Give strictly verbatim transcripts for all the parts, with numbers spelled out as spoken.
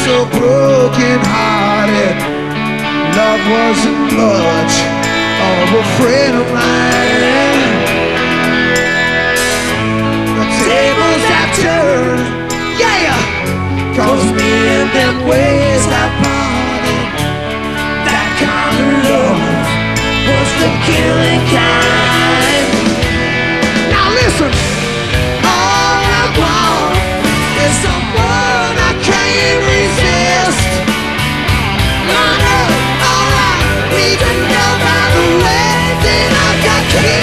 so broken hearted. Love wasn't much of a friend of mine. The tables have turned, yeah, 'cause me and them ways have parted. That kind of love was the killing kind. Now listen, all I want is someone I can't resist. I know, alright, we can go by the way, then I got kids.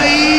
Bye.